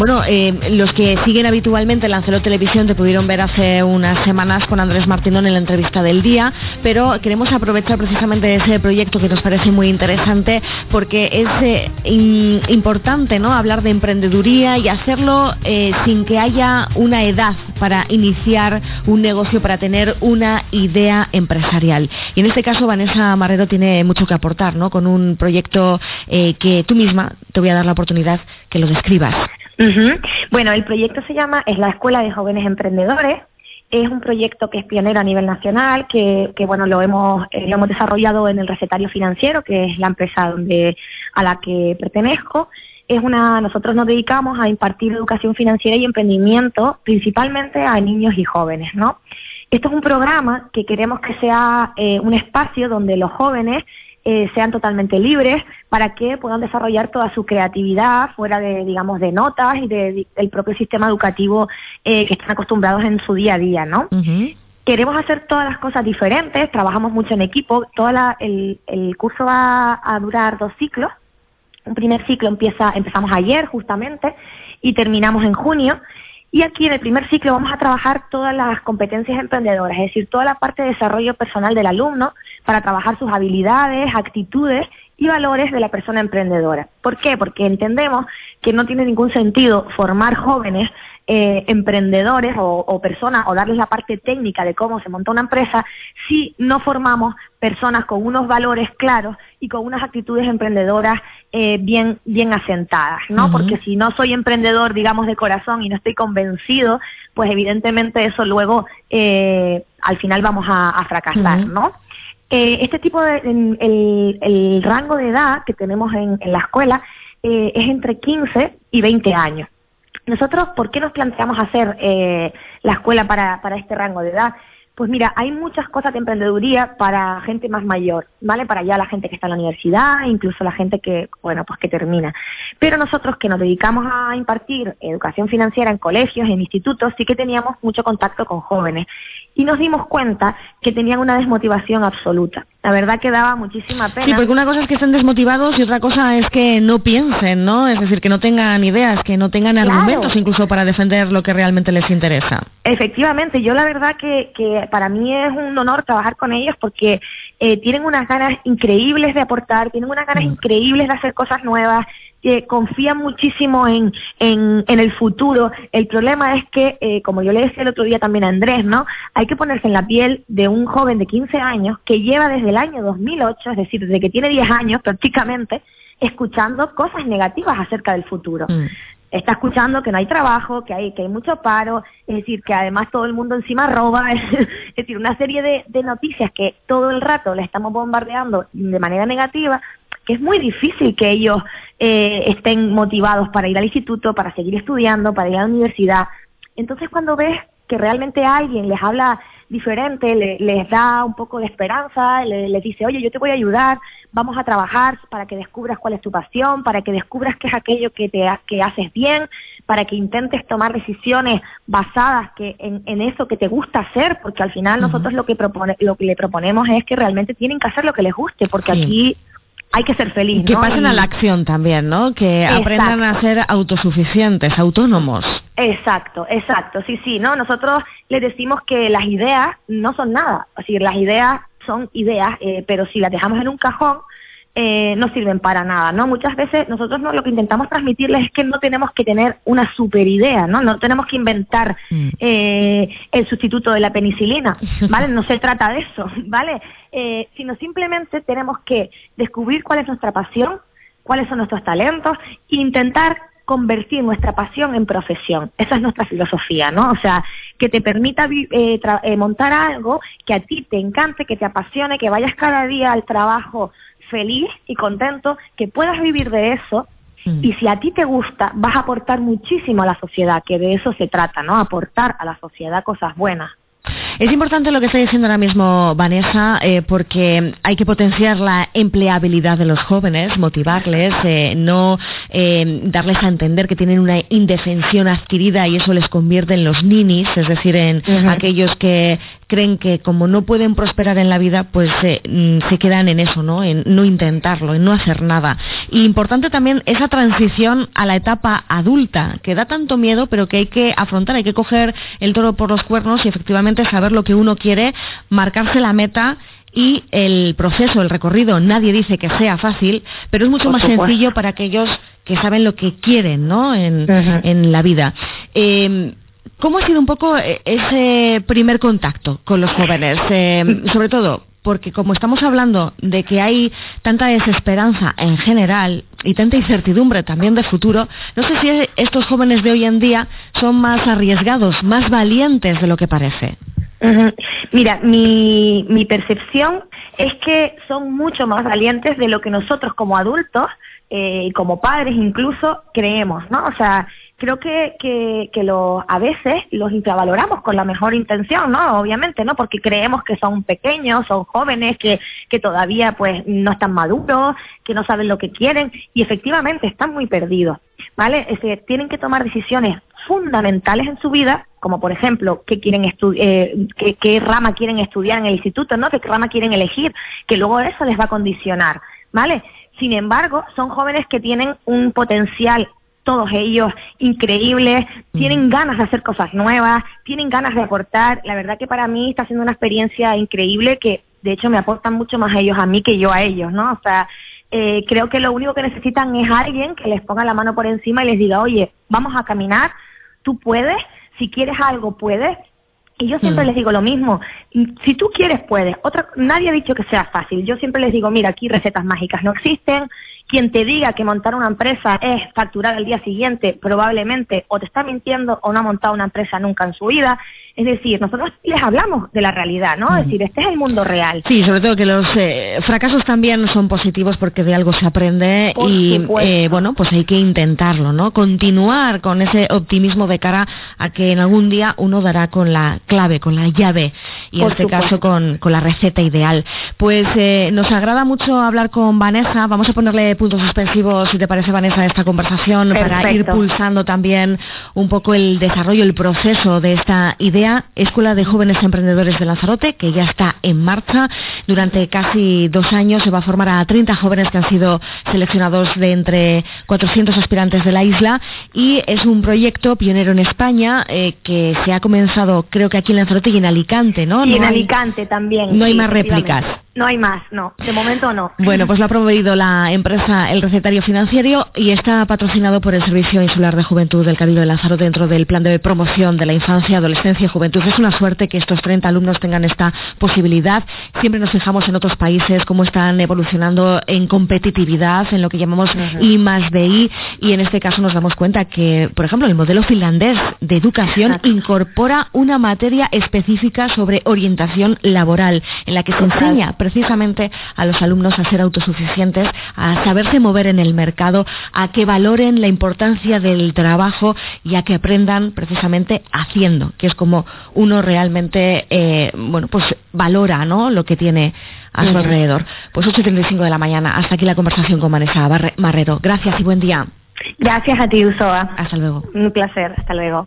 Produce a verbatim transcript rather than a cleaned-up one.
Bueno, eh, los que siguen habitualmente Lancelot Televisión te pudieron ver hace unas semanas con Andrés Martínez en la entrevista del día, pero queremos aprovechar precisamente ese proyecto que nos parece muy interesante porque es eh, in, importante, ¿no?, hablar de emprendeduría y hacerlo eh, sin que haya una edad para iniciar un negocio, para tener una idea empresarial. Y en este caso Vanessa Marrero tiene mucho que aportar, ¿no?, con un proyecto eh, que tú misma te voy a dar la oportunidad que lo describas. Uh-huh. Bueno, el proyecto se llama, es la Escuela de Jóvenes Emprendedores. Es un proyecto que es pionero a nivel nacional, que, que bueno, lo hemos, eh, lo hemos desarrollado en el Recetario Financiero, que es la empresa donde, a la que pertenezco. Es una, nosotros nos dedicamos a impartir educación financiera y emprendimiento, principalmente a niños y jóvenes, ¿no? Esto es un programa que queremos que sea eh, un espacio donde los jóvenes Eh, sean totalmente libres para que puedan desarrollar toda su creatividad fuera de, digamos, de notas y de, de, del propio sistema educativo eh, que están acostumbrados en su día a día, ¿no? Uh-huh. Queremos hacer todas las cosas diferentes, trabajamos mucho en equipo, toda la, el, el curso va a durar dos ciclos. Un primer ciclo empieza, empezamos ayer justamente y terminamos en junio. Y aquí en el primer ciclo vamos a trabajar todas las competencias emprendedoras, es decir, toda la parte de desarrollo personal del alumno para trabajar sus habilidades, actitudes y valores de la persona emprendedora. ¿Por qué? Porque entendemos que no tiene ningún sentido formar jóvenes eh, emprendedores o, o personas o darles la parte técnica de cómo se monta una empresa si no formamos personas con unos valores claros y con unas actitudes emprendedoras eh, bien bien asentadas, ¿no? Uh-huh. Porque si no soy emprendedor, digamos, de corazón y no estoy convencido, pues evidentemente eso luego eh, al final vamos a, a fracasar, uh-huh. ¿no? Eh, este tipo de, el, el, el rango de edad que tenemos en, en la escuela eh, es entre quince y veinte años. Nosotros, ¿por qué nos planteamos hacer eh, la escuela para, para este rango de edad? Pues mira, hay muchas cosas de emprendeduría para gente más mayor, ¿vale? Para ya la gente que está en la universidad, incluso la gente que, bueno, pues que termina. Pero nosotros que nos dedicamos a impartir educación financiera en colegios, en institutos, sí que teníamos mucho contacto con jóvenes. Y nos dimos cuenta que tenían una desmotivación absoluta. La verdad que daba muchísima pena. Sí, porque una cosa es que estén desmotivados y otra cosa es que no piensen, ¿no? Es decir, que no tengan ideas, que no tengan claro. argumentos incluso para defender lo que realmente les interesa. Efectivamente, yo la verdad que, que para mí es un honor trabajar con ellos porque eh, tienen unas ganas increíbles de aportar, tienen unas ganas mm. increíbles de hacer cosas nuevas, que confían muchísimo en, en, en el futuro. El problema es que, eh, como yo le decía el otro día también a Andrés, ¿no? Hay que ponerse en la piel de un joven de quince años que lleva desde el año dos mil ocho, es decir, desde que tiene diez años prácticamente, escuchando cosas negativas acerca del futuro. Mm. Está escuchando que no hay trabajo, que hay que hay mucho paro, es decir, que además todo el mundo encima roba, es, es decir, una serie de, de noticias que todo el rato le estamos bombardeando de manera negativa, que es muy difícil que ellos eh, estén motivados para ir al instituto, para seguir estudiando, para ir a la universidad. Entonces, cuando ves que realmente alguien les habla diferente, le, les da un poco de esperanza, le, les dice, oye, yo te voy a ayudar, vamos a trabajar para que descubras cuál es tu pasión, para que descubras qué es aquello que te que haces bien, para que intentes tomar decisiones basadas que en, en eso que te gusta hacer, porque al final uh-huh. nosotros lo que propone, lo que le proponemos es que realmente tienen que hacer lo que les guste, porque sí. aquí hay que ser feliz, ¿no? Que pasen y... a la acción también, ¿no? Que exacto. aprendan a ser autosuficientes, autónomos. Exacto, exacto, sí, sí, ¿no? Nosotros les decimos que las ideas no son nada, es decir, las ideas son ideas, eh, pero si las dejamos en un cajón, eh, no sirven para nada, ¿no? Muchas veces nosotros no, lo que intentamos transmitirles es que no tenemos que tener una super idea, ¿no? No tenemos que inventar mm. eh, el sustituto de la penicilina, ¿vale? No se trata de eso, ¿vale? Eh, sino simplemente tenemos que descubrir cuál es nuestra pasión, cuáles son nuestros talentos e intentar convertir nuestra pasión en profesión. Esa es nuestra filosofía, ¿no? O sea, que te permita eh, tra- eh, montar algo que a ti te encante, que te apasione, que vayas cada día al trabajo feliz y contento, que puedas vivir de eso mm. y si a ti te gusta, vas a aportar muchísimo a la sociedad, que de eso se trata, ¿no? Aportar a la sociedad cosas buenas. Es importante lo que está diciendo ahora mismo Vanessa, eh, porque hay que potenciar la empleabilidad de los jóvenes, motivarles, eh, no eh, darles a entender que tienen una indefensión adquirida y eso les convierte en los ninis, es decir, en uh-huh. aquellos que creen que como no pueden prosperar en la vida, pues eh, se quedan en eso, ¿no? En no intentarlo, en no hacer nada. Y importante también esa transición a la etapa adulta, que da tanto miedo, pero que hay que afrontar, hay que coger el toro por los cuernos y efectivamente saber lo que uno quiere, marcarse la meta y el proceso, el recorrido. Nadie dice que sea fácil, pero es mucho por más supuesto. sencillo para aquellos que saben lo que quieren, ¿no? En, uh-huh. en la vida. Eh, ¿Cómo ha sido un poco ese primer contacto con los jóvenes? Eh, sobre todo porque como estamos hablando de que hay tanta desesperanza en general y tanta incertidumbre también de futuro, no sé si estos jóvenes de hoy en día son más arriesgados, más valientes de lo que parece. Uh-huh. Mira, mi, mi percepción es que son mucho más valientes de lo que nosotros como adultos y eh, como padres incluso creemos, ¿no? O sea, creo que, que, que lo, a veces los infravaloramos con la mejor intención, ¿no? Obviamente, ¿no? Porque creemos que son pequeños, son jóvenes, que, que todavía pues no están maduros, que no saben lo que quieren y efectivamente están muy perdidos, ¿vale? Es decir, tienen que tomar decisiones fundamentales en su vida, como por ejemplo, qué quieren estu- eh, qué, qué rama quieren estudiar en el instituto, ¿no? Qué rama quieren elegir, que luego eso les va a condicionar, ¿vale? Sin embargo, son jóvenes que tienen un potencial, todos ellos increíbles, tienen ganas de hacer cosas nuevas, tienen ganas de aportar. La verdad que para mí está siendo una experiencia increíble que de hecho me aportan mucho más ellos a mí que yo a ellos, ¿no? O sea, eh, creo que lo único que necesitan es alguien que les ponga la mano por encima y les diga, oye, vamos a caminar, tú puedes, si quieres algo puedes. Y yo siempre mm. les digo lo mismo, si tú quieres puedes. Otra, nadie ha dicho que sea fácil. Yo siempre les digo, mira, aquí recetas mágicas no existen. Quien te diga que montar una empresa es facturar al día siguiente, probablemente o te está mintiendo o no ha montado una empresa nunca en su vida. Es decir, nosotros les hablamos de la realidad, ¿no? Mm. Es decir, este es el mundo real. Sí, sobre todo que los eh, fracasos también son positivos porque de algo se aprende. Por y, eh, bueno, pues hay que intentarlo, ¿no? Continuar con ese optimismo de cara a que en algún día uno dará con la clave, con la llave, y Por en este supuesto. caso con, con la receta ideal. Pues eh, nos agrada mucho hablar con Vanessa. Vamos a ponerle puntos suspensivos, si te parece, Vanessa, a esta conversación. Perfecto. Para ir pulsando también un poco el desarrollo, el proceso de esta idea. Escuela de Jóvenes Emprendedores de Lanzarote, que ya está en marcha. Durante casi dos años se va a formar a treinta jóvenes que han sido seleccionados de entre cuatrocientos aspirantes de la isla, y es un proyecto pionero en España eh, que se ha comenzado, creo que aquí en Lanzarote y en Alicante, ¿no? Y no en hay, Alicante también. No sí, hay más réplicas. No hay más, no. De momento no. Bueno, pues lo ha promovido la empresa El Recetario Financiero y está patrocinado por el Servicio Insular de Juventud del Cabildo de Lanzarote dentro del plan de promoción de la infancia, adolescencia y juventud. Es una suerte que estos treinta alumnos tengan esta posibilidad. Siempre nos fijamos en otros países cómo están evolucionando en competitividad, en lo que llamamos uh-huh. I más D I, y en este caso nos damos cuenta que, por ejemplo, el modelo finlandés de educación Exacto. incorpora una materia específica sobre orientación laboral, en la que se enseña precisamente a los alumnos a ser autosuficientes, a saberse mover en el mercado, a que valoren la importancia del trabajo y a que aprendan precisamente haciendo, que es como uno realmente eh, bueno pues valora, ¿no?, lo que tiene a su alrededor. Pues ocho y treinta y cinco de la mañana. Hasta aquí la conversación con Vanessa Marrero. Gracias y buen día. Gracias a ti, Usoa. Hasta luego. Un placer. Hasta luego.